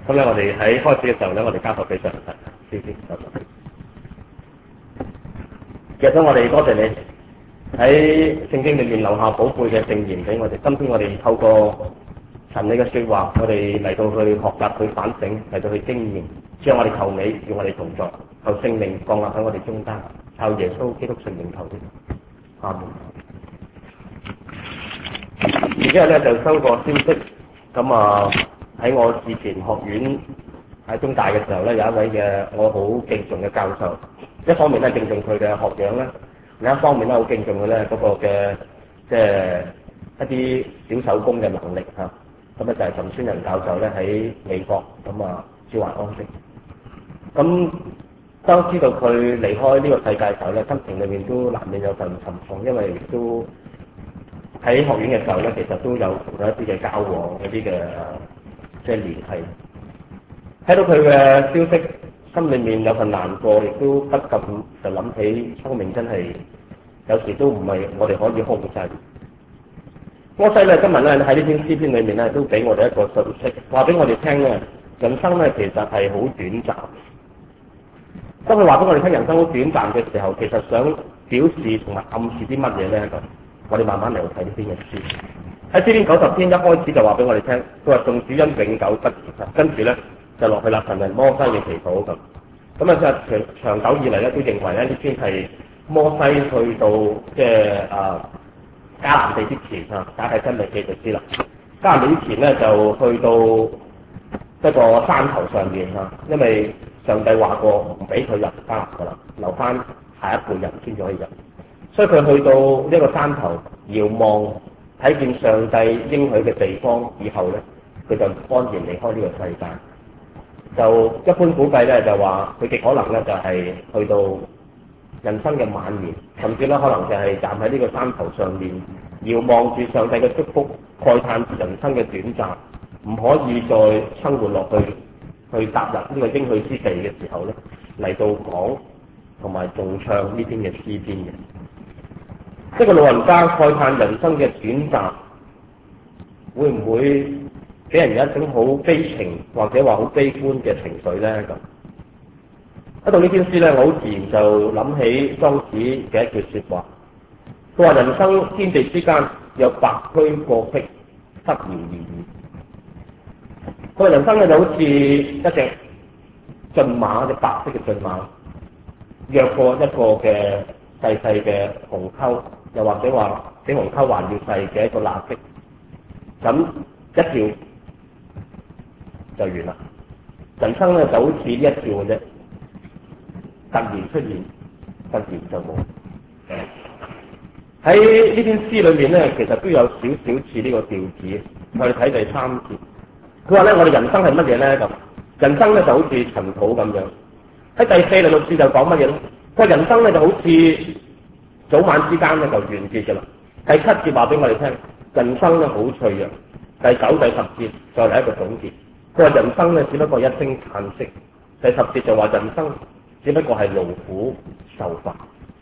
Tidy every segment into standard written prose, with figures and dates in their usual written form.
咁咧，我哋喺開始嘅時候咧，我哋交託俾上帝，先交託。其實我哋多謝你喺聖經裏面留下寶貴嘅聖言俾我哋。今天我哋透過神你嘅說話，我哋嚟到去學習、去反省、嚟到去經驗。主啊，我哋求你與我哋同在，求聖靈降臨喺我哋中間，靠耶穌基督聖名求的。阿門。而家咧就收個消息，咁喺我之前學院喺中大嘅時候咧，有一位嘅我好敬重嘅教授，一方面咧敬重佢嘅學養咧，另一方面咧好敬重佢咧嗰個嘅即係一啲小手工嘅能力嚇。咁咧就係陳宣仁教授咧喺美國咁招還安息。咁當知道佢離開呢個世界嘅時候咧，心情裏面都難免有份沉重，因為都喺學院嘅時候咧，其實都有同佢一啲嘅交往，一啲嘅即係聯繫。睇到佢嘅消息，心裏面有份難過，亦都不禁就諗起生命真係有時都唔係我哋可以控制。摩西咧今日咧喺呢篇詩篇裏面咧，都俾我哋一個訊息，話俾我哋聽咧，人生咧其實係好短暫。當佢話俾我哋聽人生好短暫嘅時候，其實想表示同埋暗示啲乜嘢咧？咁我哋慢慢嚟睇呢篇嘅詩。喺詩篇90篇一開始就話俾我哋聽，佢話眾主因永久不移，跟住咧就落去啦，神人摩西嘅祈禱咁。咁啊，即係長久以嚟咧都認為咧呢篇係摩西去到即係迦南地之前假係真係記就知啦。迦南地之前咧就去到一個山頭上面因為上帝話過唔俾佢入迦南噶啦，留翻下一輩人先至可以入。所以佢去到呢個山頭遙望，睇見上帝應許嘅地方以後咧，佢就安然離開呢個世界。就一般估計咧，就話佢極可能咧就係去到人生嘅晚年，甚至咧可能就係站喺呢個山頭上面，遙望住上帝嘅祝福，慨嘆人生嘅短暫，唔可以再生活落去踏入呢個應許之地嘅時候咧，嚟到講同埋仲唱呢篇嘅詩篇嘅。一個老人家慨嘆人生嘅短暫，會唔會俾人有一種好悲情或者話好悲觀嘅情緒咧？咁一到呢篇詩咧，我好自然就諗起莊子嘅一句說話，佢話人生天地之間有白駒過隙，不言而喻。佢話人生咧就好似一隻駿馬，一隻白色嘅駿馬，躍過一個嘅細細嘅鴻溝，又或者話比鴻溝還要細嘅一個罅隙，咁一跳就完啦。人生咧就好似呢一跳嘅啫，突然出現，突然就冇。喺呢篇詩裏面咧，其實都有少少似呢個調子。我哋睇第3節，佢話咧：我哋人生係乜嘢咧？咁人生咧就好似塵土咁樣。喺第4、第6節就講乜嘢咧？佢話人生咧就好似早晚之間咧就完結㗎啦。第7節話俾我哋聽，人生咧好脆弱。第9、第10節再嚟一個總結。佢話人生咧只不過一聲嘆息。第10節就話人生只不過係勞苦受煩。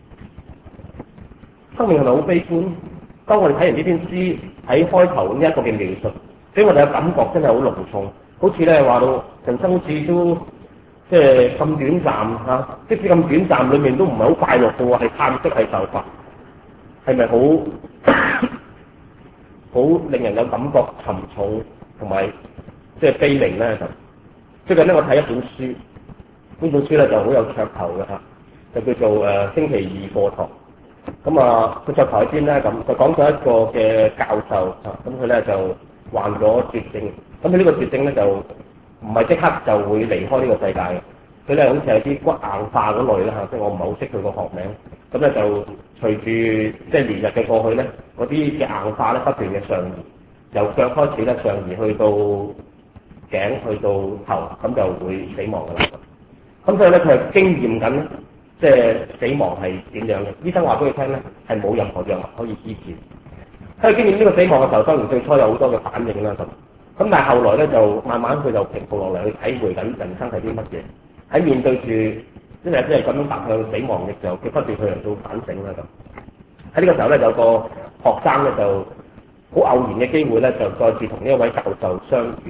生命係咪好悲觀？當我哋睇完呢篇詩喺開頭呢一個嘅描述，俾我哋嘅感覺真係好濃重，好似咧話到人生好似都即係咁短暫即使咁短暫裏面都唔係好快樂嘅喎，係嘆息係受煩，係咪好好令人有感覺沉重同埋即係悲鳴咧？最近咧我睇一本書，呢本書咧就好有噱頭嘅就叫做星期二課堂。咁佢噱頭喺邊咧？咁就講咗一個嘅教授咁佢咧就患咗絕症。咁佢呢個絕症咧就唔係即刻就會離開呢個世界嘅。佢咧好似係啲骨硬化嗰類啦即係我唔係好識佢個學名。咁咧就隨住即係年日嘅過去咧，嗰啲嘅硬化咧不斷嘅上移，由腳開始咧上移去到頸去到頭，咁就會死亡㗎啦。咁所以咧佢係經驗緊即係死亡係點樣嘅？醫生話俾佢聽咧，係冇任何藥物可以醫治。喺佢經驗呢個死亡嘅時候，當然最初有好多嘅反應啦咁但係後來咧就慢慢佢就平復落嚟，去體會緊人生係啲乜嘢。喺面對住即係咁樣踏向死亡嘅時候，佢不斷去嚟到反省啦咁。喺呢個時候咧，有個學生咧就好偶然嘅機會咧，就再次同呢一位教授相遇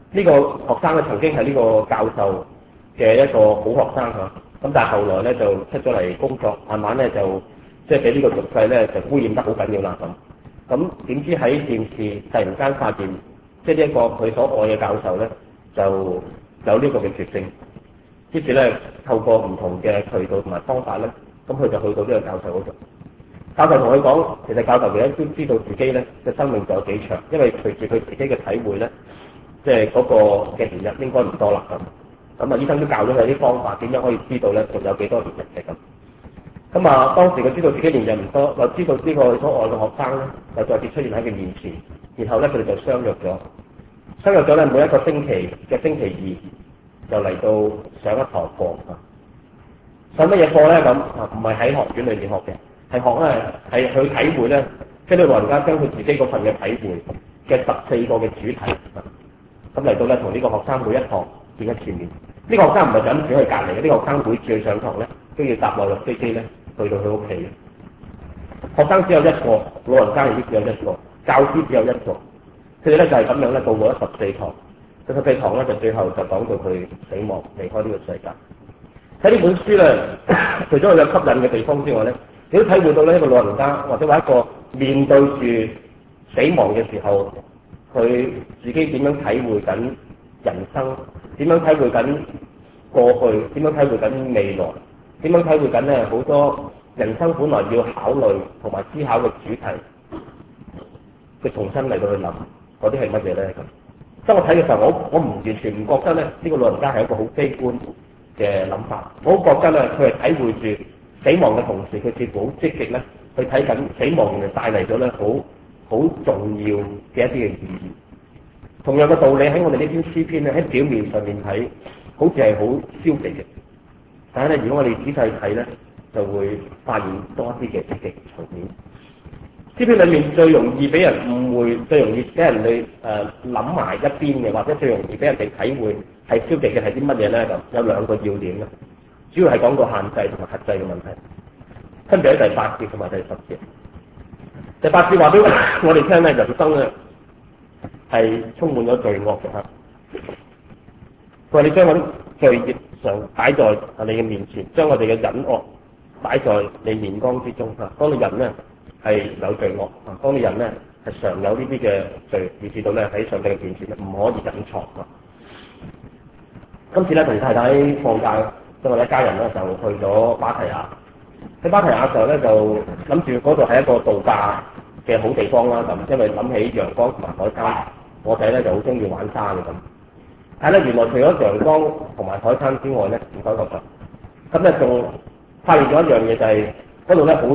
呢個學生咧曾經係呢個教授嘅一個好學生嚇，咁但係後來咧就出咗嚟工作，慢慢咧就即係俾呢個俗世咧就污染得好緊要啦咁。咁點知喺電視突然間發現，即係呢一個佢所愛嘅教授咧就有呢個嘅絕症，於是咧透過唔同嘅渠道同埋方法咧，咁佢就去到呢個教授嗰度。教授同佢講，其實教授其實都知道自己咧嘅生命仲有幾長，因為隨住佢自己嘅體會咧，即係嗰個嘅年日應該唔多啦咁。咁啊，醫生都教咗佢啲方法，點樣可以知道咧仲有幾多年日嘅咁。咁啊，當時佢知道自己年日唔多，又知道呢個所愛嘅學生咧，又再次出現喺佢面前，然後咧佢哋就相約咗。相約咗咧，每一個星期嘅星期二就嚟到上一堂課啊。上乜嘢課咧咁啊？唔係喺學院裏面學嘅，係學咧係去體會咧，即係啲老人家將佢自己嗰份嘅體會嘅14個嘅主題啊。咁嚟到咧，同呢個學生每一堂見一次面。呢個學生唔係就咁住喺隔離嘅，呢個學生每次去上堂咧都要搭內陸飛機咧去到佢屋企。學生只有一個，老人家亦都只有一個，教師只有一個。佢哋咧就係咁樣咧度過咗14堂。第14堂咧就最後就講到佢死亡離開呢個世界。睇呢本書咧，除咗佢有吸引嘅地方之外咧，你都體會到呢一個老人家或者話一個面對住死亡嘅時候，佢自己點樣體會緊人生，點樣體會緊過去，點樣體會緊未來，點樣體會緊咧好多人生本來要考慮同埋思考嘅主題，佢重新嚟到去諗嗰啲係乜嘢咧咁。當我睇嘅時候，我唔完全唔覺得咧呢個老人家係一個好悲觀嘅諗法，我覺得咧佢係體會住死亡嘅同時，佢似乎好積極咧去睇緊死亡原來帶嚟咗咧好重要嘅一啲嘅意義。同樣嘅道理喺我哋呢篇詩篇咧，喺表面上面睇好似係好消極嘅，但係咧如果我哋仔細睇咧，就會發現多一啲嘅積極層面。詩篇裏面最容易俾人誤會，最容易俾人哋諗埋一邊嘅，或者最容易俾人哋體會係消極嘅係啲乜嘢咧？就有兩個要點嘅，主要係講到限制同埋克制嘅問題。分別喺第8節同埋第10節。第8節話俾我哋聽咧，人生咧係充滿咗罪惡嘅嚇。佢話你將我啲罪孽常擺在你嘅面前，將我哋嘅隱惡擺在你面光之中嚇。當你人咧係有罪惡啊，當你人咧係常有呢啲嘅罪，以至到咧喺上帝嘅面前唔可以隱藏啊。今次咧同太太放假，即係我哋一家人咧就去咗芭提雅。喺芭提雅嘅時候咧，就諗住嗰度係一個度假嘅好地方啦。咁因為諗起陽光同埋海灘，我仔咧就好中意玩沙嘅咁。但係咧原來除咗陽光同埋海灘之外咧，唔該學咁咧仲發現咗一樣嘢，就係嗰度咧好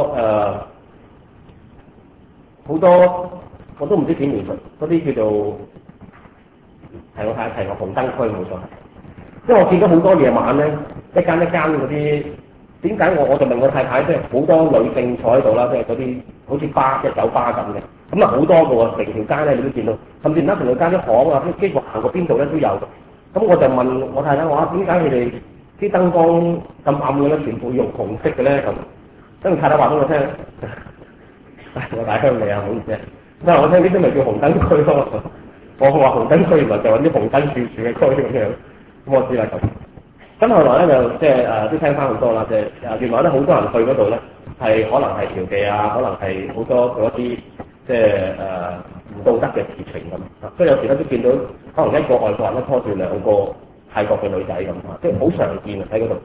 多我都唔知點描述，嗰啲叫做係我睇一睇個紅燈區冇錯。因為我見到好多夜晚咧，一間嗰啲，點解我就問我太太，即係好多女性坐喺度啦，即係嗰啲好似巴即係酒吧咁嘅，咁啊好多嘅喎，成條街咧你都見到，甚至成條街啲巷啊，幾乎行過邊度咧都有。咁我就問我太太話：點解佢哋啲燈光咁暗嘅咧，全部用紅色嘅咧咁？跟住太太話俾我聽，我大鄉里啊，唔好意思啊，因為我聽呢啲咪叫紅燈區咯。我話紅燈區原來就揾啲紅燈柱嘅區咁樣。咁我知啦咁後來咧就即係都聽翻好多啦，即係原來咧好多人去嗰度咧係可能係嫖妓啊，可能係好多嗰啲即係唔道德嘅事情咁。所以有時咧都見到可能一個外國人咧拖住兩個泰國嘅女仔咁啊，即係好常見喺嗰度。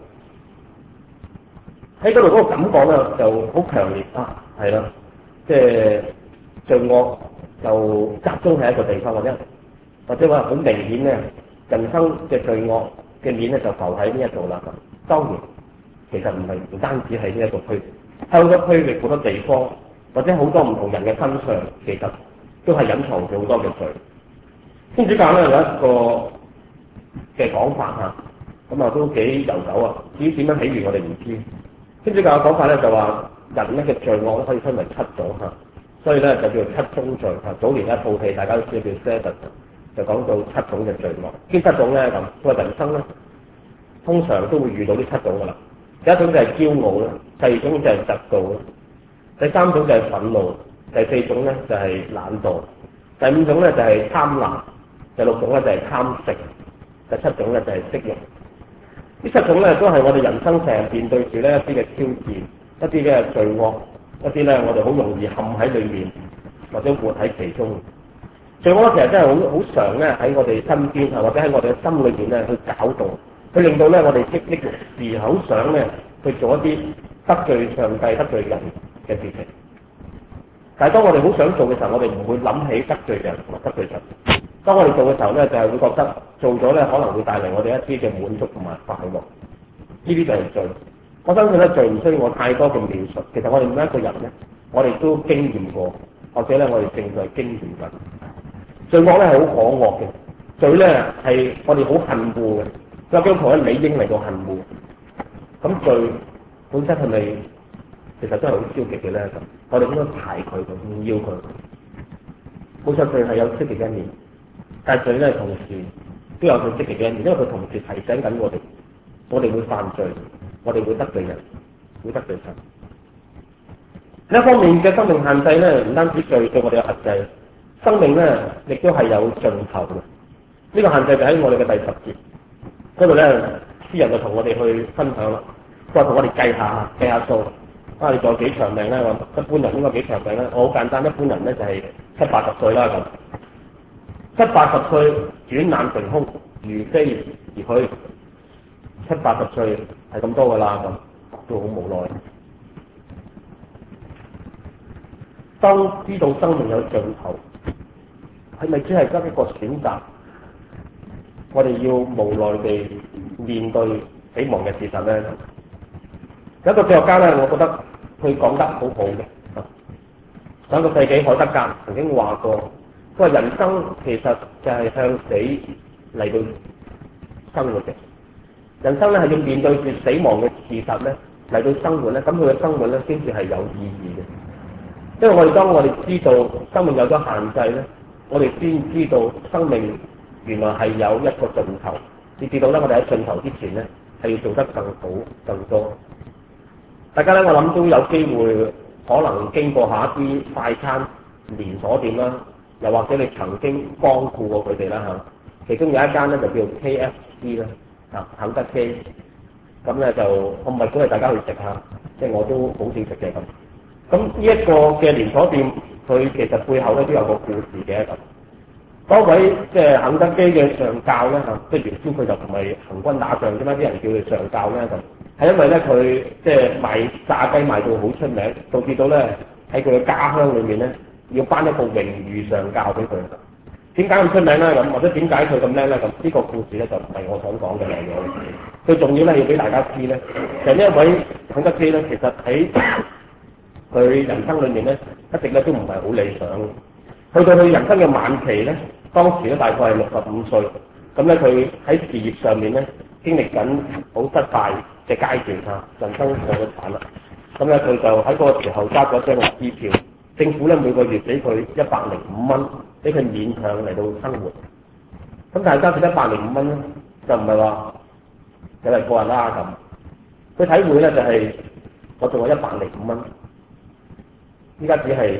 喺嗰度嗰個感覺咧就好強烈啊，係啦，即係罪惡就集中喺一個地方或者話好明顯咧。人生嘅罪惡嘅面咧就浮喺呢一度啦。當然，其實唔單止係呢一個區域，香港區域好多地方或者好多唔同人嘅身上，其實都係隱藏住好多嘅罪。天主教咧有一個嘅講法嚇，咁啊都幾悠久啊。至於點樣起源我哋唔知。天主教嘅講法咧就話人咧嘅罪惡咧可以分為7種嚇，所以咧就叫做7宗罪嚇。早年一套戲大家都知道叫 Seven。就講到7種嘅罪惡，邊7種咧咁？因為人生咧通常都會遇到呢7種噶啦。第一種就係驕傲啦，第二種就係嫉妒啦，第三種就係憤怒，第四種咧就係懶惰，第五種咧就係貪婪， 第6種咧就係貪食，第7種咧就係色欲。呢7種咧都係我哋人生成日面對住咧一啲嘅挑戰，一啲嘅罪惡，一啲咧我哋好容易陷喺裏面或者活喺其中。罪惡其實真係好常咧喺我哋身邊或者喺我哋嘅心裏邊咧去攪動，去令到咧我哋激烈時好想咧去做一啲得罪上帝、得罪人嘅事情。但係當我哋好想做嘅時候，我哋唔會諗起得罪人同埋得罪神。當我哋做嘅時候咧，就係會覺得做咗咧可能會帶嚟我哋一啲嘅滿足同埋快樂。呢啲就係罪。我相信咧罪唔需要我太多嘅描述。其實我哋每一個人咧，我哋都經驗過，或者咧我哋正在經驗緊。罪惡咧係好可惡嘅，罪咧係我哋好恨惡嘅。有基督徒咧理應嚟到恨惡。咁罪本身係咪其實都係好消極嘅咧？我哋應該排佢，唔要佢。冇錯，罪係有積極嘅一面，但係罪咧同時都有佢積極嘅一面，因為佢同時提醒緊我哋會犯罪，我哋會得罪人，會得罪神。另一方面嘅生命限制咧，唔單止罪對我哋有限制，生命咧亦都係有盡頭嘅。呢個限制就喺我哋嘅第10節嗰度咧，詩人就同我哋去分享啦，再同我哋計下數。你仲有幾長命咧？一般人應該幾長命咧？我好簡單，一般人咧就係70-80歲啦咁。70-80歲轉眼成空，如飛而去。70-80歲係咁多噶啦咁，都好無奈。當知道生命有盡頭，係咪只係得一個選擇？我哋要無奈地面對死亡嘅事實咧。有一個哲學家咧，我覺得佢講得好好嘅。上個世紀海德格曾經話過，佢話人生其實就係向死嚟到生活嘅。人生咧係要面對住死亡嘅事實咧嚟到生活咧，咁佢嘅生活咧先至係有意義嘅。因為當我哋知道生命有咗限制咧，我哋先知道生命原來係有一個盡頭。你知道咧，我哋喺盡頭之前咧係要做得更好更多。大家咧，我諗都有機會可能經過下一啲快餐連鎖店啦，又或者你曾經光顧過佢哋啦嚇。其中有一間咧就叫 KFC 啦，肯德基。咁咧就我唔係鼓勵大家去食下，即係我都好少食嘅咁。咁呢一個嘅連鎖店，佢其實背後咧都有個故事嘅咁。嗰位即係肯德基嘅上教咧嚇，即係原先佢就唔係行軍打仗，點解啲人叫佢上教咧咁？係因為咧佢即係賣炸雞賣到好出名，導致到咧喺佢嘅家鄉裏面咧要頒一個榮譽上教俾佢。點解咁出名咧咁？或者點解佢咁叻咧咁？呢個故事咧就唔係我想講嘅內容。最重要咧要俾大家知咧，就呢一位肯德基咧，其實喺佢人生裏面咧一直咧都唔係好理想。去到佢人生嘅晚期咧，當時咧大概係65歲，咁咧佢喺事業上面咧經歷緊好失敗嘅階段嚇，人生破咗產啦。咁咧佢就喺嗰個時候揸咗張嘅支票，政府咧每個月俾佢105蚊，俾佢勉強嚟到生活。咁但係揸住105蚊咧，就唔係話有嚟過人啦咁。佢體會咧就係我仲有105蚊，依家只係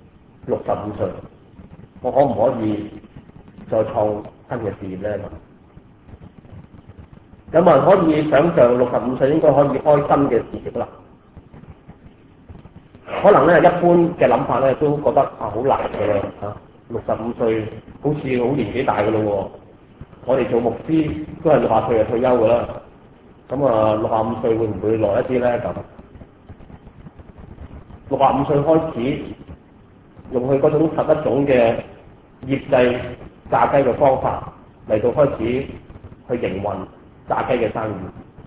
65歲，我可唔可以再創新嘅事業咧？有冇人可以想像65歲應該可以開新嘅事業啦？可能咧一般嘅諗法咧都覺得好難嘅啦嚇，65歲好似好年紀大嘅咯喎。我哋做牧師都係60歲就退休嘅啦。咁65歲會唔會耐一啲咧？咁65歲開始用佢嗰種11種嘅醃製炸雞嘅方法嚟到開始去營運炸雞嘅生意，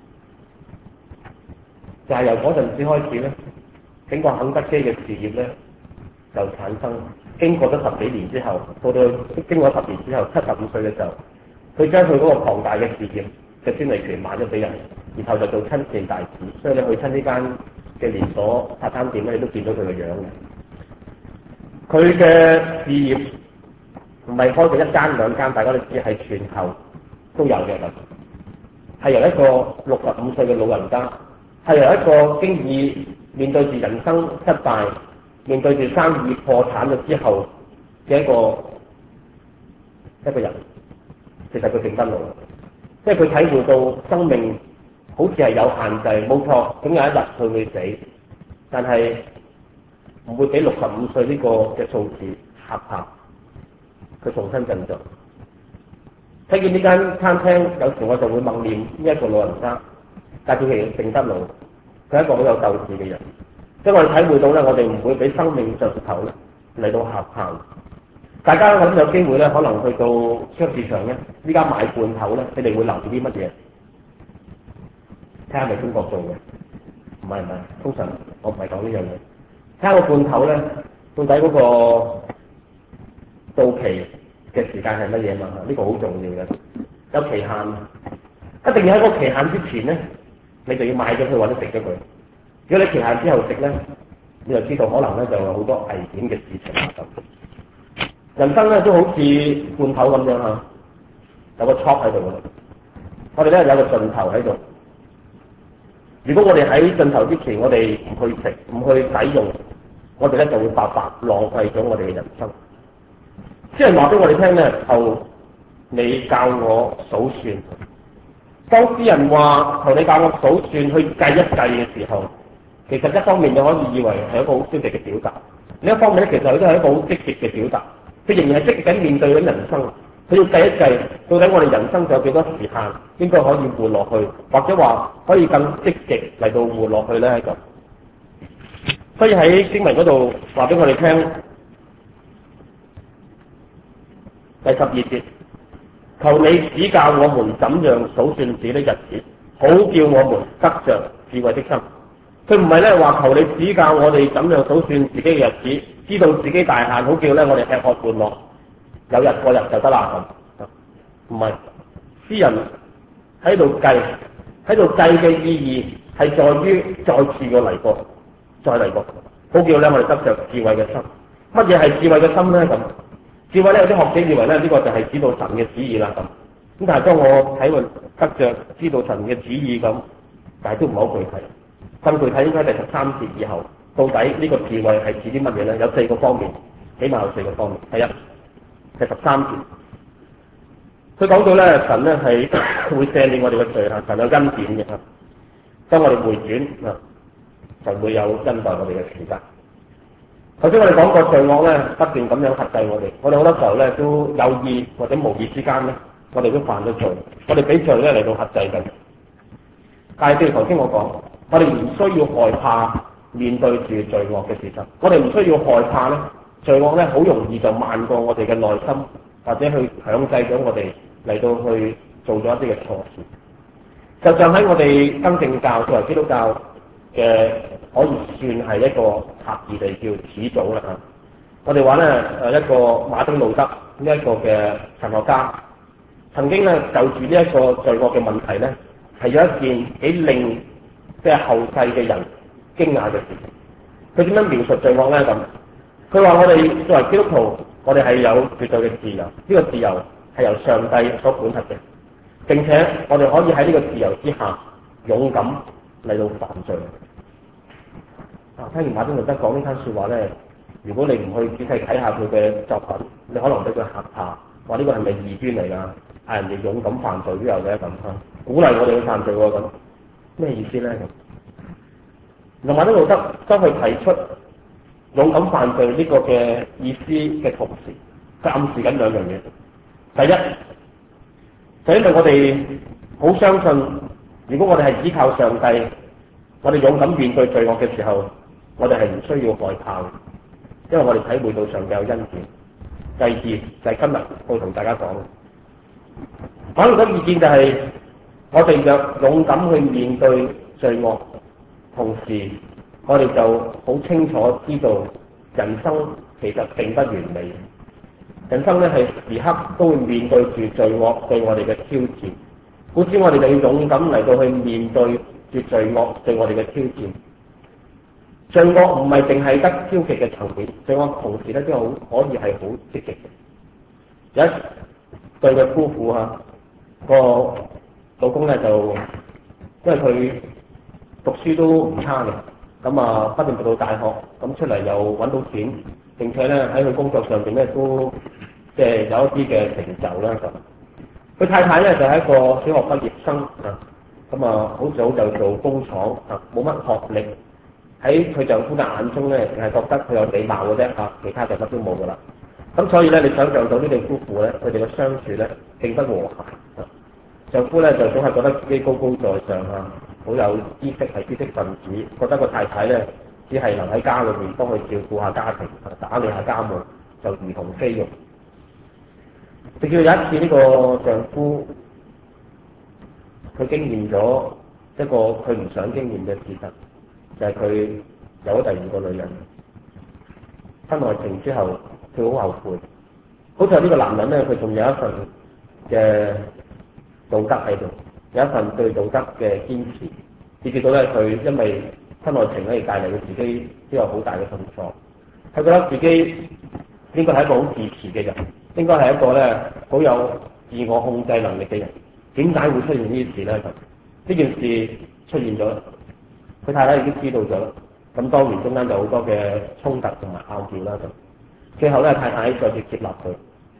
就係由嗰陣時開始咧，整個肯德基嘅事業咧就產生。經過咗10幾年之後，到經過10年之後，75歲嘅時候，佢將佢嗰個龐大嘅事業嘅專利權賣咗俾人，然後就做親善大使。所以你去親呢間嘅連鎖茶餐店咧，你都見到佢個樣嘅。佢嘅事業唔係開過1間2間，大家都知係全球都有嘅咁。係由一個65歲嘅老人家，係由一個經已面對住人生失敗、面對住生意破產咗之後嘅一個人， 其實佢定得路，即係佢體會到生命好似係有限制，冇錯，總有一日佢會死，但係唔會俾65歲呢個嘅數字嚇怕，佢重新振作。睇見呢間餐廳，有時我就會默念呢一個老人家，但係佢其實定得路，佢係一個好有鬥志嘅人。即係我哋體會到咧，我哋唔會俾生命盡頭咧嚟到嚇怕。大家諗有機會咧，可能去到超級市場咧，依家買罐頭咧，你哋會留意啲乜嘢？睇下係咪中國做嘅？唔係，通常我唔係講呢樣嘢。睇下個罐頭咧，到底嗰個到期嘅時間係乜嘢嘛？呢個好重要嘅，有期限，一定要喺個期限之前咧，你就要買咗佢或者食咗佢。如果你期限之後食咧，你就知道可能咧就有好多危險嘅事情發生。人生咧都好似罐頭咁樣嚇，有個 top 喺度嘅。我哋咧有個盡頭喺度。如果我哋喺盡頭之前，我哋唔去食、唔去使用，我哋咧就會白白浪費咗我哋嘅人生。即係話俾我哋聽咧，求你教我數算。當詩人話求你教我數算去計一計嘅時候，其實一方面你可以以為係一個好消極嘅表達，另一方面咧其實佢都係一個好積極嘅表達。佢仍然係積極緊面對緊人生，佢要計一計到底我哋人生仲有幾多時間應該可以活落去，或者話可以更積極嚟到活落去咧咁。所以喺經文嗰度話俾我哋聽，第12節，求你指教我們怎樣數算自己的日子，好叫我們得着智慧的心。佢唔係咧話求你指教我哋怎樣數算自己嘅日子，知道自己大限，好叫咧我哋吃喝玩樂，有日過日就得啦咁。唔係，詩人喺度計嘅意義係在於再次嘅嚟過，再嚟過，好叫咧我哋得着智慧嘅心。乜嘢係智慧嘅心咧咁？智慧咧有啲學者認為咧呢個就係知道神嘅旨意啦咁。咁但係當我睇過得着知道神嘅旨意咁，但係都唔係好具體。更具體應該第13節以後，到底呢個智慧係指啲乜嘢咧？有4個方面，起碼有4個方面。第一，第13節，佢講到咧神咧係會赦免我哋嘅罪啊，神有恩典嘅。當我哋回轉啊，就會有恩待我哋嘅時間。頭先我哋講過罪惡咧不斷咁樣克制我哋，我哋好多時候咧都有意或者無意之間咧，我哋都犯咗罪，我哋俾罪咧嚟到克制緊。但係正如頭先我講，我哋唔需要害怕面對住罪惡嘅事實，我哋唔需要害怕咧，罪惡咧好容易就漫過我哋嘅內心，或者去強制咗我哋嚟到去做咗一啲嘅錯事。就像喺我哋更正教作為基督教嘅，可以算係一個狹義地叫始祖啦嚇。我哋話咧一個馬丁路德呢一個嘅神學家，曾經咧就住呢一個罪惡嘅問題咧，係有一件幾令即係後世嘅人驚訝嘅事。佢點樣描述罪惡咧咁？佢話我哋作為基督徒，我哋係有絕對嘅自由，呢個自由係由上帝所管轄嘅。並且我哋可以喺呢個自由之下勇敢嚟到犯罪。聽完馬丁路德講呢番説話咧，如果你唔去仔細睇下佢嘅作品，你可能俾佢嚇怕，話呢個係咪異端嚟㗎？嗌人哋勇敢犯罪都有嘅咁，鼓勵我哋去犯罪喎咁，咩意思咧？咁馬丁路德當佢提出勇敢犯罪呢個嘅意思嘅同時，佢暗示緊2樣嘢。第一，就因為我哋好相信，如果我哋係依靠上帝，我哋勇敢面對罪惡嘅時候，我哋係唔需要害怕，因為我哋體會到上帝有恩典。第二就係今日我同大家講，反對嘅意見就係我哋若勇敢去面對罪惡，同時我哋就好清楚知道人生其實並不完美。人生咧係時刻都會面對住罪惡對我哋嘅挑戰，故此我哋就要勇敢嚟到去面對住罪惡對我哋嘅挑戰。罪惡唔係淨係得消極嘅層面，罪惡同時咧都可以係好積極嘅。有一對嘅夫婦嚇，個老公咧就因為佢讀書都唔差嘅，咁啊不斷讀到大學，咁出嚟又揾到錢，並且咧喺佢工作上邊咧都即係有一啲嘅成就啦咁。 佢太太咧就係一個小學畢業生啊，咁啊好早就做工廠啊，冇乜學歷。喺佢丈夫嘅眼中咧，淨係覺得佢有禮貌嘅啫啊，其他就乜都冇噶啦。咁所以咧，你想象到呢對夫婦咧，佢哋嘅相處咧並不和諧啊。丈夫咧就總係覺得自己高高在上啊，好有知識，係知識分子，覺得個太太咧只係能喺家裏面幫佢照顧下家庭，打理下家務，就如同菲傭。直至有一次呢個丈夫，佢經驗咗一個佢唔想經驗嘅事實。就係佢有咗第二個女人，婚外情之後，佢好後悔。好在呢個男人咧，佢仲有一份嘅道德喺度，有一份對道德嘅堅持，以至到咧佢因為婚外情咧而帶嚟佢自己都有好大嘅痛楚。佢覺得自己應該係一個好自持嘅人，應該係一個咧好有自我控制能力嘅人。點解會出現呢啲事咧？呢件事出現咗。佢太太已經知道咗，咁當然中間就好多嘅衝突同埋拗撬啦。咁最後咧，太太再次接納佢。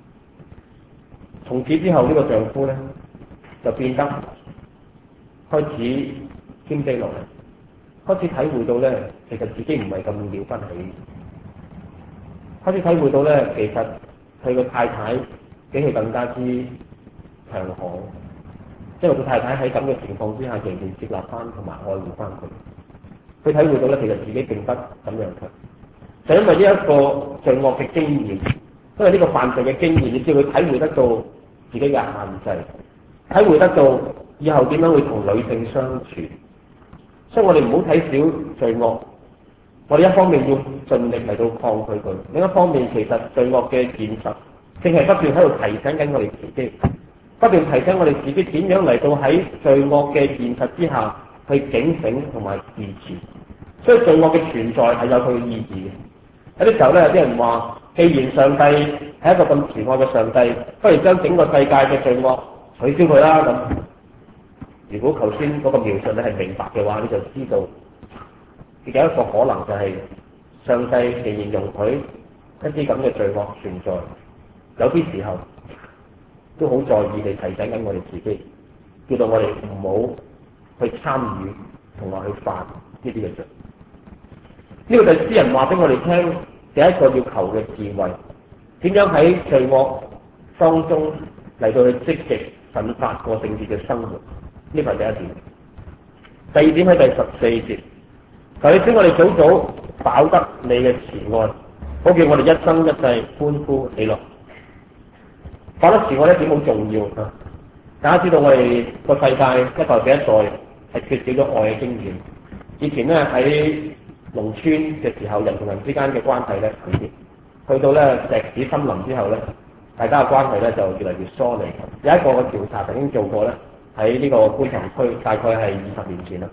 從此之後，呢個丈夫咧就變得開始謙卑落嚟，開始體會到咧，其實自己唔係咁了不起，開始體會到咧，其實佢個太太比佢更加之強悍，因為佢太太喺咁嘅情況之下，仍然接納翻同埋愛護翻佢。佢體會到咧，其實自己並不咁樣強，就因為呢一個罪惡嘅經驗，因為呢個犯罪嘅經驗，以至佢體會得到自己嘅限制，體會得到以後點樣會同女性相處。所以我哋唔好睇小罪惡，我哋一方面要盡力嚟到抗拒佢，另一方面其實罪惡嘅現實，正係不斷喺度提醒緊我哋自己，不斷提醒我哋自己點樣嚟到喺罪惡嘅現實之下，去警醒同埋自持，所以罪惡嘅存在係有佢嘅意義嘅。有啲時候咧，有啲人話，既然上帝係一個咁慈愛嘅上帝，不如將整個世界嘅罪惡取消佢啦咁。如果頭先嗰個描述你係明白嘅話，你就知道有一個可能就係上帝仍然容許一啲咁嘅罪惡存在，有啲時候都好在意地提醒緊我哋自己，叫到我哋唔好去參與同埋去犯呢啲嘅罪。呢個就係詩人話俾我哋聽，第一個要求嘅智慧，點樣喺罪惡當中嚟到去積極奮發過聖潔嘅生活，呢個係第一點。第二點喺第14節，求你使我哋早早飽得你嘅慈愛，好叫我哋一生一世歡呼喜樂。飽得慈愛一點好重要啊！大家知道我哋個世界一代比一代係缺少咗愛嘅經驗。以前咧喺農村嘅時候，人同人之間嘅關係咧強烈，去到咧石屎森林之後咧，大家嘅關係咧就越嚟越疏離。有一個嘅調查曾經做過咧，喺呢個觀塘區，大概係20年前啦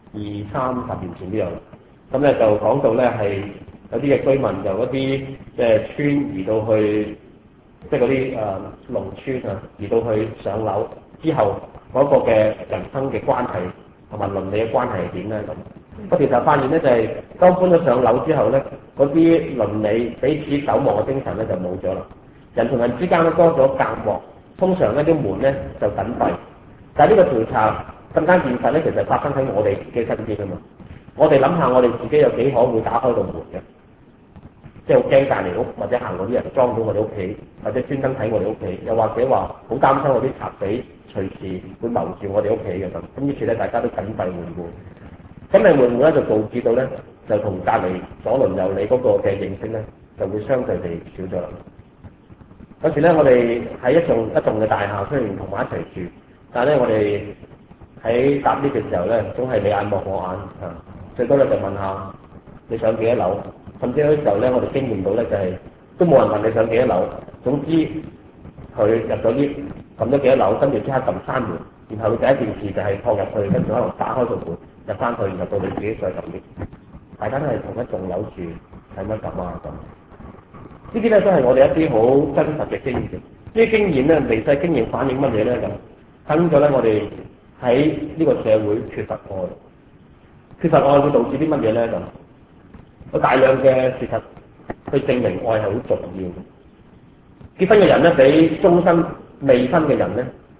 ，20-30年前都有。咁咧就講到咧係有啲嘅居民由嗰啲村移到去，即係嗰啲農村啊，移到去上樓之後嗰個嘅人生嘅關係同埋鄰里嘅關係係點咧咁？個調查發現咧就係當搬咗上樓之後咧，嗰啲鄰里彼此守望嘅精神咧就冇咗啦。人同人之間咧多咗隔膜，通常咧啲門咧就緊閉。但係呢個調查更加現實咧，其實發生喺我哋嘅身邊㗎嘛。我哋諗下，我哋自己有幾可會打開道門嘅？即係好驚隔離屋或者行過啲人裝到我哋屋企，或者專登睇我哋屋企，又或者話好擔心我啲賊匪隨時會謀住我哋屋企嘅咁。咁於是咧，大家都緊閉門戶。咁你會唔會咧就導致到咧，就同隔離左鄰右里嗰個嘅認識咧，就會相對地少咗啦。有時咧，我哋喺一棟嘅大廈，雖然同埋一齊住，但係咧我哋喺搭 lift 嘅時候咧，總係你眼望我眼啊，最多咧就問下你上幾多樓，甚至有啲時候咧，我哋經驗到咧就係都冇人問你上幾多樓，總之佢入咗 lift 撳咗幾多樓，跟住即刻撳閂門，然後第一件事就係撲入去，跟住可能打開個門。入翻去，入到你自己再撳啲，大家都係同一棟樓住，係乜咁啊咁？呢啲咧都係我哋一啲好真實嘅經驗。呢啲經驗咧，微細經驗反映乜嘢咧咁？反映咗咧，我哋喺呢個社會缺乏愛，缺乏愛會導致啲乜嘢咧咁？有大量嘅事實去證明愛係好重要。結婚嘅人咧，比終身未婚嘅人咧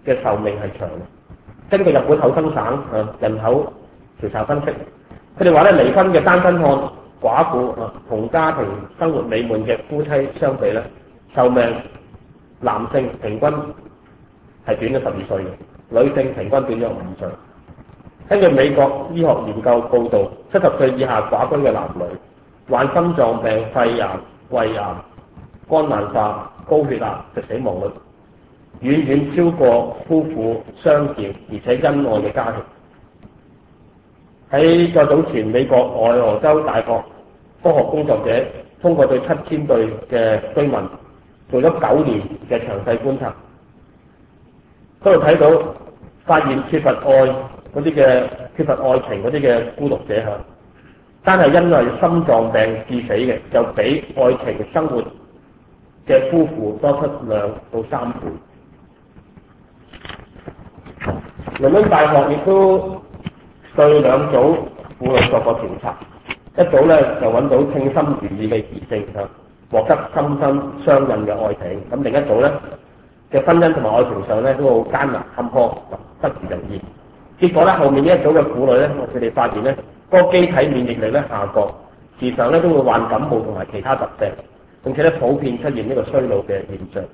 嘅壽命係長嘅。根據日本厚生省人口調查分析，佢哋話咧離婚嘅單身漢、寡婦同家庭生活美滿嘅夫妻相比咧，壽命男性平均係短咗12歲嘅，女性平均短咗5歲。根據美國醫學研究報導，70歲以下寡居嘅男女患心臟病、肺癌、胃癌、肝硬化、高血壓嘅死亡率遠遠超過夫婦相健而且恩愛嘅家庭。喺較早前，美國愛荷州大學科學工作者通過對7000對嘅居民做咗9年嘅詳細觀察，嗰度睇到發現缺乏愛情嗰啲嘅孤獨者單係因為心臟病致死嘅，就比愛情生活嘅夫婦多出2到3倍。倫敦大學亦都對2組婦女作過調查，一組咧就揾到稱心如意嘅異性獲得心心相印嘅愛情，咁另一組咧嘅婚姻同埋愛情上咧都好艱難坎坷，不如人意。結果咧後面呢一組嘅婦女咧，佢哋發現咧嗰個機體免疫力咧下降，時常咧都會患感冒同埋其他疾病，並且咧普遍出現呢個衰老嘅現象。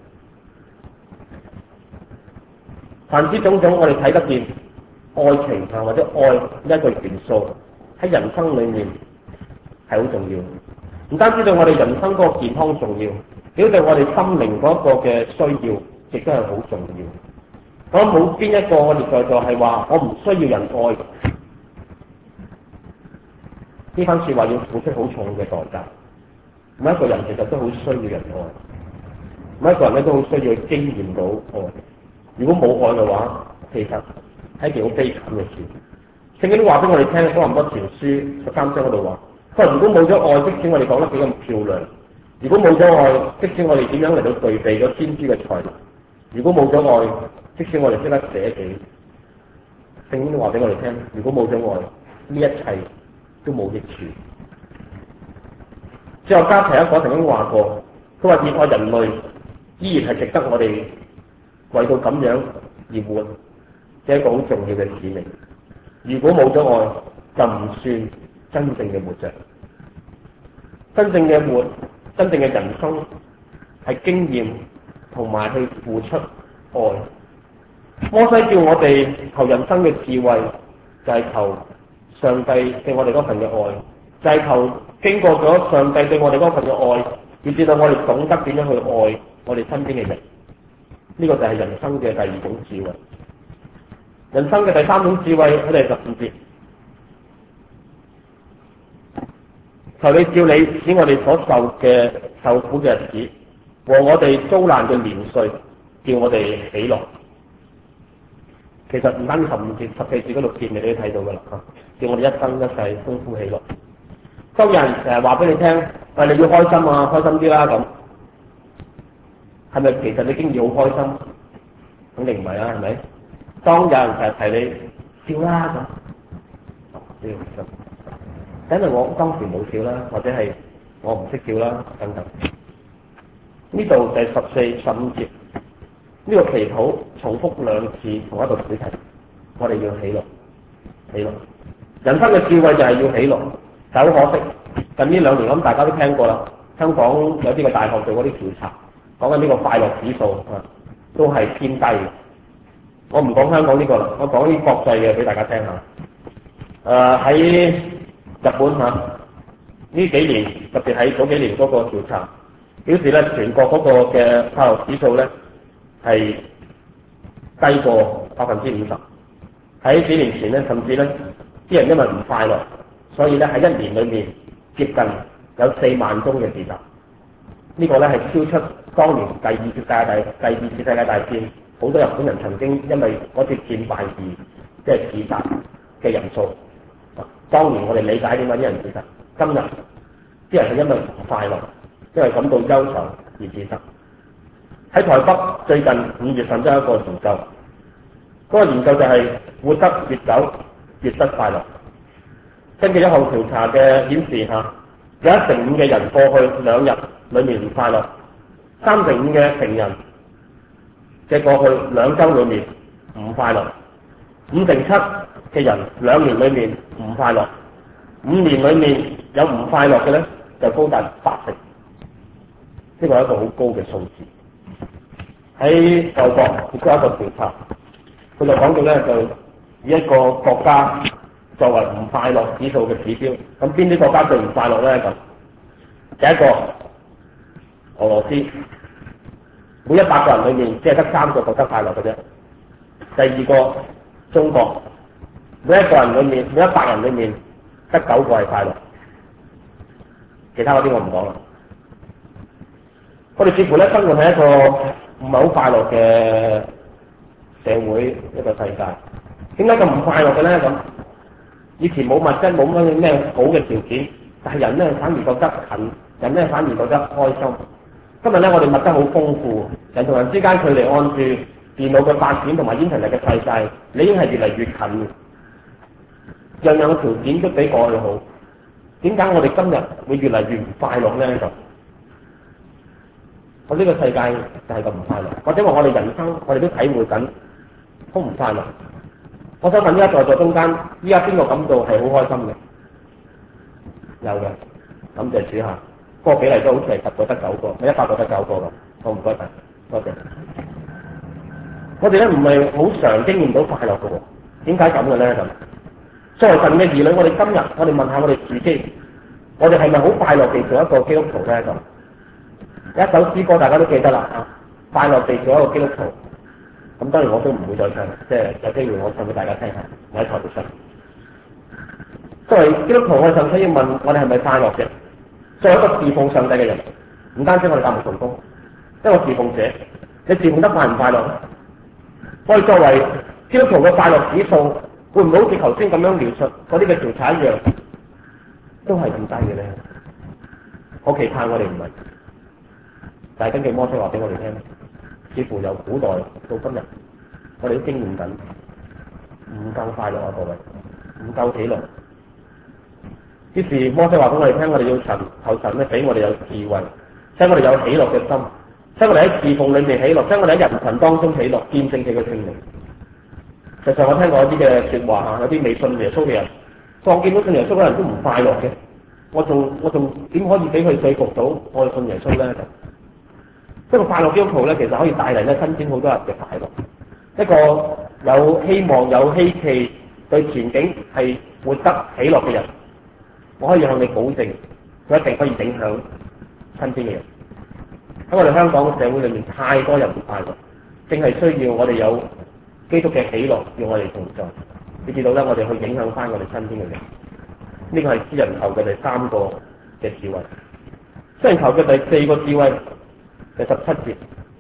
凡之種種，我哋睇得見愛情或者愛呢一個元素喺人生裏面係好重要。唔單止對我哋人生嗰個健康重要，亦都對我哋心靈嗰個嘅需要，亦都係好重要。咁冇邊一個我哋在座係話我唔需要人愛，呢番說話要付出好重嘅代價。每一個人其實都好需要人愛，每一個人咧都好需要經驗到愛。如果冇愛嘅話，其實係一件好悲慘嘅事。聖經都話俾我哋聽，哥林多前書13章嗰度話，佢話如果冇咗愛，即使我哋講得幾咁漂亮；如果冇咗愛，即使我哋點樣嚟到具備咗先知嘅才能；如果冇咗愛，即使我哋識得捨己，聖經都話俾我哋聽，如果冇咗愛，呢一切都冇益處。最後加提一個曾經話過，佢話熱愛人類依然係值得我哋為到咁樣而活，係一個好重要嘅使命。如果冇咗愛，就唔算真正嘅活着。真正嘅活，真正嘅人生係經驗同埋去付出愛。摩西叫我哋求人生嘅智慧，就係求上帝對我哋嗰份嘅愛，就係求經過咗上帝對我哋嗰份嘅愛，以至到我哋懂得點樣去愛我哋身邊嘅人。呢個就係人生嘅第2種智慧。人生嘅第3種智慧喺第15節，求你照你使我哋所受苦嘅日子和我哋遭難嘅年歲，叫我哋喜樂。其實唔單止15節、14節嗰6節你都睇到噶啦，叫我哋一生一世歡呼喜樂。當有人成日話俾你聽，喂，你要開心啊，開心啲啦咁，係咪其實你經已好開心？肯定唔係啦，係咪？當有人成日提你笑啦咁，因為我當時冇笑啦，或者係我唔識笑啦等等。呢度第14、15節呢個祈禱重複2次同一個主題，我哋要喜樂，喜樂。人生嘅智慧就係要喜樂，但好可惜，近呢2年咁大家都聽過啦，香港有啲嘅大學做嗰啲調查，講緊呢個快樂指數都係偏低嘅。我唔講香港呢個啦，我講啲國際嘅俾大家聽下。喺日本呢幾年，特別喺早幾年嗰個調查，表示咧全國嗰個嘅快樂指數咧係低過50%。喺幾年前咧，甚至咧啲人因為唔快樂，所以咧喺1年裏面接近有4萬宗嘅自殺。呢個咧係超出當年第二次世界大戰。好多日本人曾經因為嗰次戰敗而即係自殺嘅人數。當年我哋理解點解啲人自殺，今日啲人係因為唔快樂，因為感到憂愁而自殺。喺台北最近5月份都有一個研究，嗰個研究就係活得越久越不快樂。根據一項調查嘅顯示有1/5嘅人過去2日裏面唔快樂，3/5嘅成人即係過去2週裏面唔快樂，5/7嘅人2年裏面唔快樂，5年裏面有唔快樂嘅咧就高達80%，呢個係一個好高嘅數字。喺外國亦都有一個調查，佢就講到咧就以一個國家作為唔快樂指數嘅指標，咁邊啲國家最唔快樂咧？咁第一個俄羅斯，每100個人裏面只係得3個覺得快樂嘅啫。第二個中國，每100人裏面得9個係快樂，其他嗰啲我唔講啦。我哋似乎咧生活喺一個唔係好快樂嘅社會，一個世界。點解咁唔快樂嘅咧？咁以前冇物質，冇乜咩好嘅條件，但係人咧反而覺得近，人咧反而覺得開心。今日咧我哋物質好豐富，人同人之間距離按住電腦嘅發展同埋 internet 嘅世界，你已經係越嚟越近嘅，樣樣條件都比過去好。點解我哋今日會越嚟越唔快樂咧？就我呢個世界就係咁唔快樂，或者話我哋人生我哋都體會緊好唔快樂。我想問依家在座中間，依家邊個感到係好開心嘅？有嘅，感謝主下。嗰個比例都好似係10個得9個，咪100個得9個㗎。好唔該晒，多謝。我哋咧唔係好常經驗到快樂嘅喎，點解咁嘅咧？咁作為神嘅兒女，我哋今日我哋問下我哋自己，我哋係咪好快樂地做一個基督徒咧？咁有一首詩歌大家都記得啦，快樂地做一個基督徒。咁當然我都唔會再唱，即係有機會我唱俾大家聽下，我喺台度唱。作為基督徒，我哋首先要問我哋係咪快樂嘅？作為一個侍奉上帝嘅人，唔單止我哋教牧同工，一個侍奉者，你侍奉得快唔快樂？我哋作為基督徒嘅快樂指數，會唔會好似頭先咁樣描述嗰啲嘅調查一樣，都係咁低嘅咧？我期盼我哋唔係，但係根據摩西話俾我哋聽，似乎由古代到今日，我哋都經驗緊唔夠快樂啊！各位，唔夠喜樂。於是摩西話俾我哋聽，我哋要求神咧俾我哋有智慧，使我哋有喜樂嘅心，使我哋喺侍奉裏面喜樂，使我哋喺人群當中喜樂，見證佢嘅聖名。實際上我聽過一啲嘅説話嚇，有啲未信耶穌嘅人，當見到信耶穌嘅人都唔快樂嘅，我仲點可以俾佢說服到我哋信耶穌咧？一個快樂基督徒咧，其實可以帶嚟咧身邊好多人嘅快樂。一個有希望、有希冀、對前景係活得喜樂嘅人，我可以向你保證，佢一定可以影響身邊嘅人。喺我哋香港嘅社會裏面，太多人唔快樂，正係需要我哋有基督嘅喜樂，要我哋同在。你見到咧，我哋去影響翻我哋身邊嘅人。呢個係詩人求嘅第3個嘅智慧。詩人求嘅第4個智慧。第17節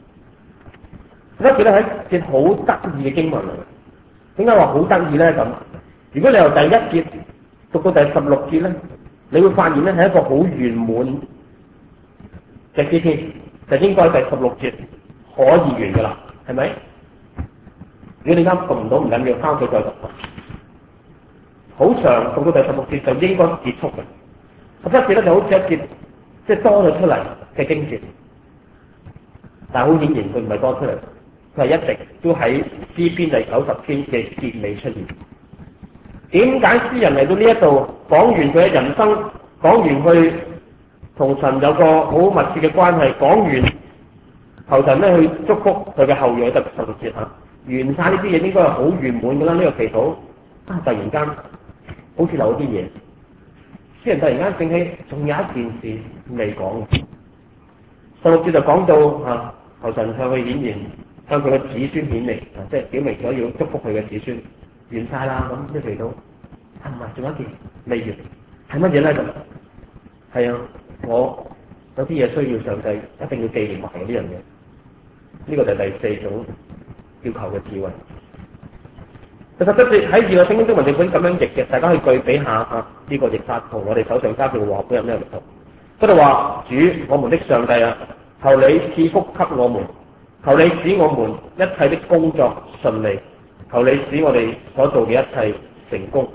咧係一節好得意嘅經文嚟。點解話好得意咧？咁如果你由第1節讀到第16節咧，你會發現咧係一個好圓滿嘅詩篇，就應該第16節可以完噶啦，係咪？如果你啱讀唔到唔緊要，翻屋企再讀。好長，讀到第16節就應該結束嘅。17節咧就好似一節即係多咗出嚟嘅經節。但係好顯然佢唔係多出嚟，佢係一直都喺詩篇第90篇嘅結尾出現。點解詩人嚟到呢一度講完佢嘅人生，講完佢同神有個好密切嘅關係，講完求神咧去祝福佢嘅後裔，特別16節嚇，完晒呢啲嘢應該係好圓滿㗎啦。呢個祈禱突然間好似漏咗啲嘢，詩人突然間醒起，仲有一件事未講。16節就講到求神向佢顯現，向佢嘅子孫顯明，即係表明咗要祝福佢嘅子孫。完晒啦，咁即係嚟到，唔係仲有一件未完，係乜嘢咧？咁係啊，我有啲嘢需要上帝一定要紀念埋呢樣嘢。呢個就係第4種要求嘅智慧。其實即係喺二個聖經中文譯本咁樣譯嘅，大家可以對比下呢個譯法同我哋手上揸住嘅和合本有咩唔同？嗰度話主，我們的上帝啊，求你賜福給我們，求你使我們一切的工作順利，求你使我哋所做嘅一切成功。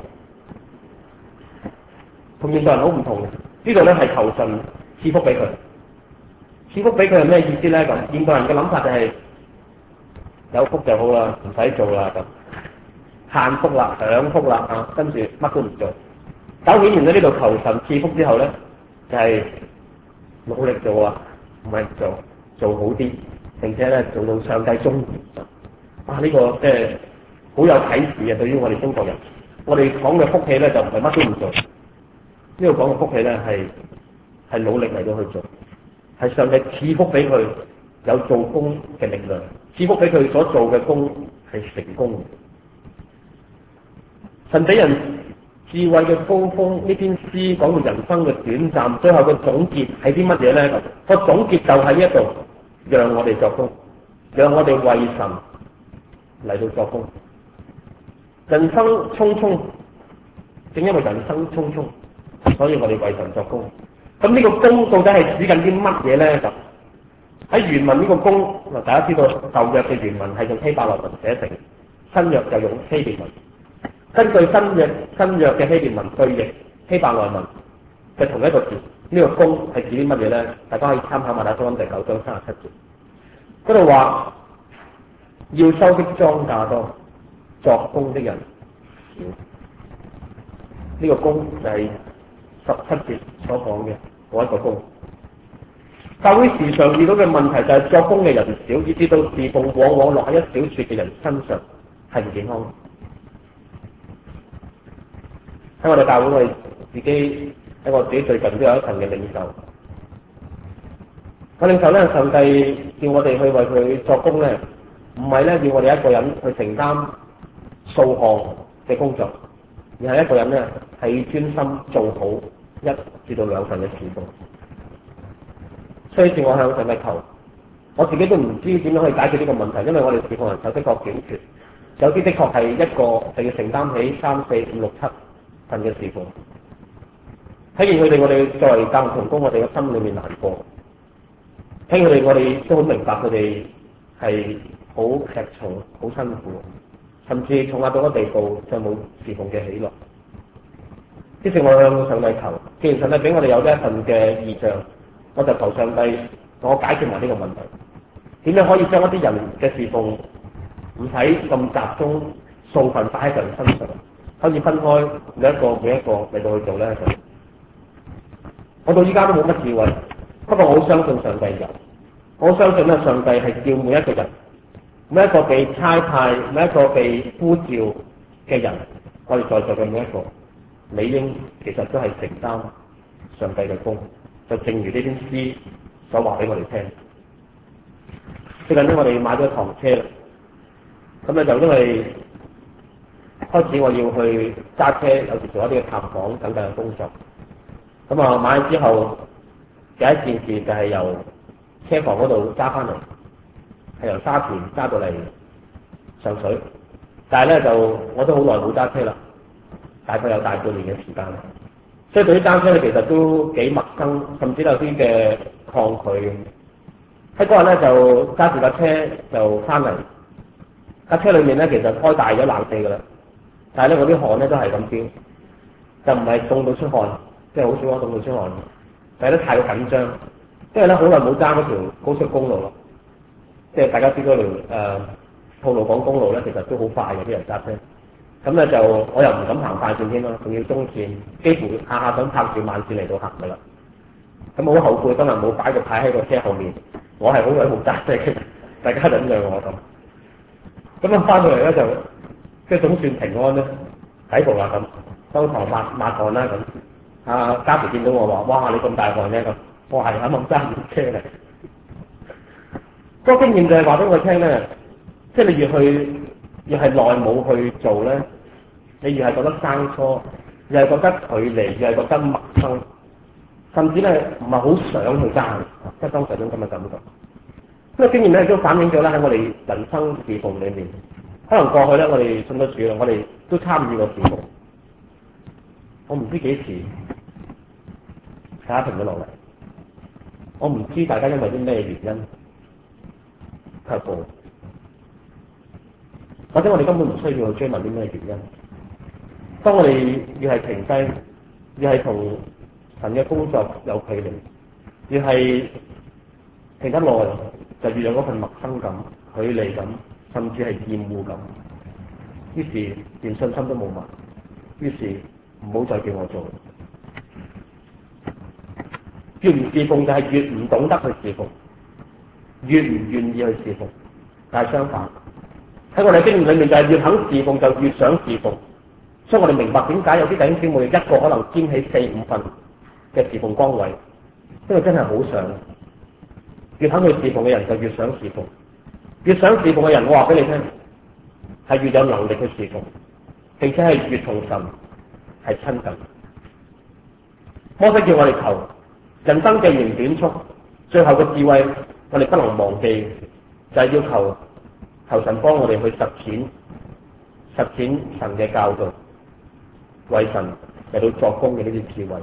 同現代人好唔同嘅，呢度咧係求神賜福俾佢。賜福俾佢係咩意思咧？咁現代人嘅諗法就係有福就好啦，唔使做啦咁，限福啦，享福啦啊，跟住乜都唔做。搞顯然喺呢度求神賜福之後咧，就係努力做啊，唔係唔做，做好啲，並且咧做到上帝中意。啊，呢個即係好有啟示啊！對於我哋中國人，我哋講嘅福氣咧就唔係乜都唔做，呢度講嘅福氣咧係努力嚟到去做，係上帝賜福俾佢有做工嘅力量，賜福俾佢所做嘅工係成功嘅。神俾人智慧嘅高峰，呢篇詩講到人生嘅短暫，最後嘅總結係啲乜嘢咧？個總結就喺呢一度，讓我哋作工，讓我哋為神嚟到作工。人生匆匆，正因為人生匆匆，所以我哋為神作工。咁呢個工到底係指緊啲乜嘢咧？就喺原文呢個工，大家知道舊約嘅原文係用希伯來文寫成，新約就用希臘文。根據新約嘅希臘文對譯希伯來文嘅同一個字，呢個工係指啲乜嘢咧？大家可以參考馬太福音第9章37節，嗰度話要收的莊稼多，作工的人少。呢個工就係17節所講嘅嗰一個工。教會時常遇到嘅問題就係作工嘅人少，以至到侍奉往往落喺一小撮嘅人身上，係唔健康。喺我哋教會，我哋喺我自己最近都有一層嘅領袖。個領袖咧，上帝叫我哋去為佢作工咧，唔係咧要我哋一個人去承擔數項嘅工作，而係一個人咧係專心做好1至2份嘅事工。所以我向上帝求，我自己都唔知點樣去解決呢個問題，因為我哋事奉人手的確短缺，有啲的確係一個就要承擔起3、4、5、6、7份嘅事奉。睇見佢哋，我哋作為教牧同工，我哋嘅心裏面難過。睇佢哋，我哋都好明白佢哋係好吃重、好辛苦，甚至重壓到一個地步，就冇事奉嘅喜樂。於是我向上帝求，既然上帝俾我哋有呢一份嘅異象，我就求上帝同我解決埋呢個問題。點樣可以將一啲人嘅事奉唔使咁集中數份擺喺人身上，可以分開每一個嚟到去做咧？我到依家都冇乜智慧，不過我好相信上帝有，我相信咧上帝係叫每一個人，每一個被差派、每一個被呼召嘅人，我哋在座嘅每一個，理應其實都係承擔上帝嘅工，就正如呢篇詩所話俾我哋聽。最近咧，我哋買咗堂車啦，咁咧就因為開始我要去揸車，有時做一啲嘅探訪等等嘅工作。咁啊，買之後第一件事就係由車房嗰度揸翻嚟，係由沙田揸到嚟上水。但係咧就我都好耐冇揸車啦，大概有大半年嘅時間。所以對於揸車咧，其實都幾陌生，甚至有啲嘅抗拒。喺嗰日咧就揸住架車就翻嚟，架車裏面咧其實開大咗冷氣噶啦，但係咧我啲汗咧都係咁飆，就唔係凍到出汗。即係好少我凍到出汗，但係咧太過緊張，因為咧好耐冇揸嗰條高速公路咯。即係大家知嗰條吐露港公路咧，其實都好快嘅啲人揸車。咁咧就我又唔敢行快線添啦，仲要中線，幾乎下下想拍住慢線嚟到行噶啦。咁好後悔今日冇擺個牌喺個車後面，我係好耐冇揸車嘅，大家忍讓我咁。咁啊翻到嚟咧就即係總算平安咧，睇步啦咁，當堂抹汗啦咁。家父見到我話：哇！你咁大汗咧咁，我係肯定揸唔車嚟。嗰個經驗就係話俾我聽咧，即係你越係耐冇去做咧，你越係覺得生疏，越係覺得距離，越係覺得陌生，甚至咧唔係好想去揸，即係當時種咁嘅感覺。呢個經驗咧都反映咗咧喺我哋人生事奉裏面，可能過去咧我哋信咗主啦，我哋都參與過事奉。我唔知幾時大家停咗落嚟，我唔知大家因為啲咩原因卻步，或者我哋根本唔需要去追問啲咩原因。當我哋越係停低，越係同神嘅工作有距離，越係停得耐，就越有嗰份陌生感、距離感， 甚至係厭惡感。於是連信心都冇埋，於是唔好再叫我做。越唔侍奉就係越唔懂得去侍奉，越唔願意去侍奉。但係相反，喺我哋經驗裏面就係越肯侍奉就越想侍奉。所以我哋明白點解有啲弟兄姊妹一個可能兼起4-5份嘅侍奉崗位，因為真係好想。越肯去侍奉嘅人就越想侍奉，越想侍奉嘅人，我話俾你聽，係越有能力去侍奉，並且係越同神係親近。摩西叫我哋求人生既然短促，最後嘅智慧我哋不能忘記，就係要求神幫我哋去實踐神嘅教導，為神嚟到作工嘅呢啲智慧。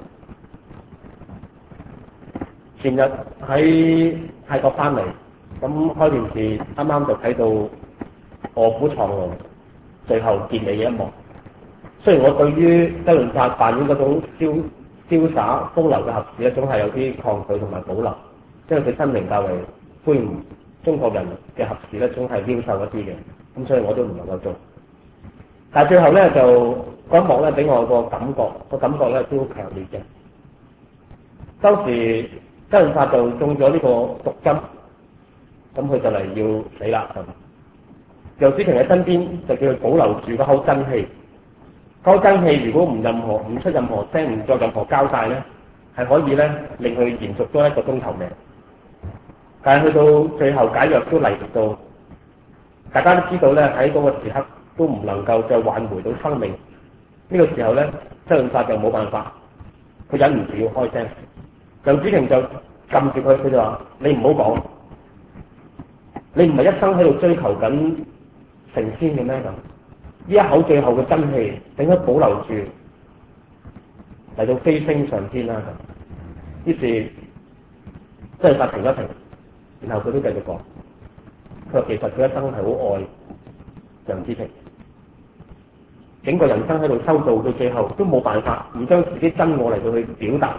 前日喺泰國翻嚟，咁開電視啱啱就睇到臥虎藏龍最後結尾嘅一幕。雖然我對於周潤發扮演嗰種瀟灑風流嘅俠士咧，總係有啲抗拒同埋保留，因為佢身形較為魁梧，中國人嘅俠士咧總係嬌瘦一啲嘅，咁所以我都唔能夠做。但係最後咧就嗰一幕咧俾我個感覺咧都強烈嘅。當時周潤發就中咗呢個毒針，咁佢就嚟要死啦。楊紫瓊喺身邊就叫佢保留住嗰口真氣。嗰口真氣如果唔出任何聲，唔作任何交代咧，係可以咧令佢延續多1個鐘頭命。但係去到最後解藥都嚟唔到，大家都知道咧喺嗰個時刻都唔能夠再挽回到生命。呢個時候咧，周潤發就冇辦法，佢忍唔住要開聲。楊紫瓊就撳住佢，佢就話：你唔好講，你唔係一生喺度追求緊成仙嘅咩咁？呢一口最後嘅真氣，應該保留住嚟到飛升上天啦咁。於是周潤發停一停，然後佢都繼續講：佢話其實佢一生係好愛楊紫瓊，整個人生喺度修道到最後都冇辦法唔將自己真我嚟到去表達。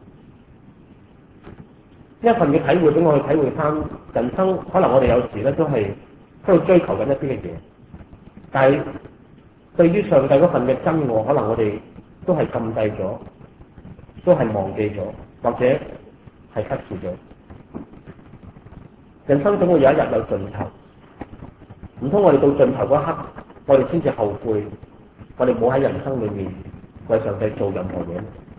一份嘅體會俾我去體會翻人生，可能我哋有時咧都係喺度追求緊一啲嘅嘢，但係對於上帝嗰份嘅真我，可能我哋都係禁制咗，都係忘記咗，或者係忽視咗。人生總會有一日有盡頭，唔通我哋到盡頭嗰一刻，我哋先至後悔，我哋冇喺人生裏面為上帝做任何嘢。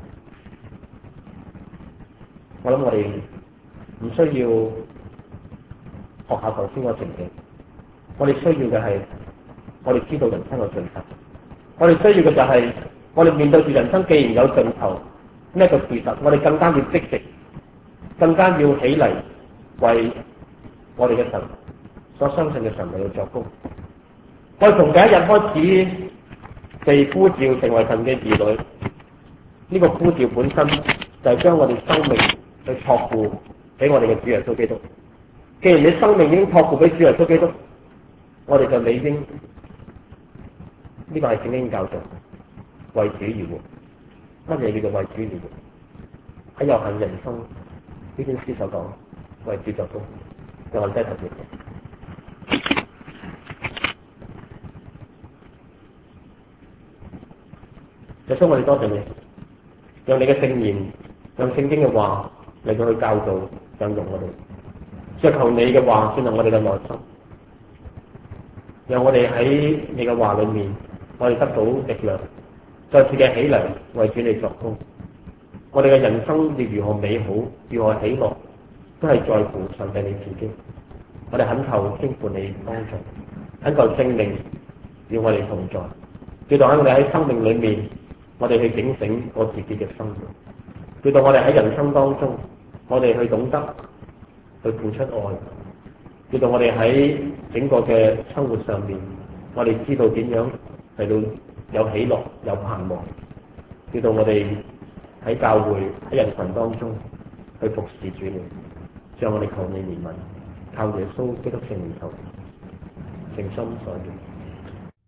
我諗我哋唔需要學下頭先個情景，我哋需要嘅係我哋知道人生嘅盡頭，我哋需要嘅就係我哋面對住人生既然有盡頭呢一個事實，我哋更加要積極，更加要起嚟為我哋嘅神所相信嘅神嚟去作工。我哋從第一日開始被呼召成為神嘅兒女，呢個呼召本身就係將我哋生命去託付俾我哋嘅主耶穌基督。既然你生命已經託付俾主耶穌基督，我哋就理應呢個係聖經教導，為主而活。乜嘢叫做為主而活？喺有限人生呢篇詩所講，為主作工，讓我哋低頭祈禱。耶穌，我哋多謝你，讓你嘅聖言，讓聖經嘅話嚟到去教導、引用我哋。再求你嘅話進入我哋嘅內心，讓我哋喺你嘅話裏面，我哋得到力量，再次嘅起嚟為主你作工。我哋嘅人生要如何美好，如何喜樂，都係在乎上帝你自己。我哋懇求經乎你幫助，懇求聖靈與我哋同在，叫到喺我哋喺生命裏面，我哋去警醒我自己嘅生活，叫到我哋喺人生當中，我哋去懂得去付出愛，叫到我哋喺整個嘅生活上面，我哋知道點樣嚟到有喜樂有盼望，叫到我哋喺教會喺人群當中去服侍主你，將我哋求你憐憫，靠耶穌基督聖名求，誠心所願。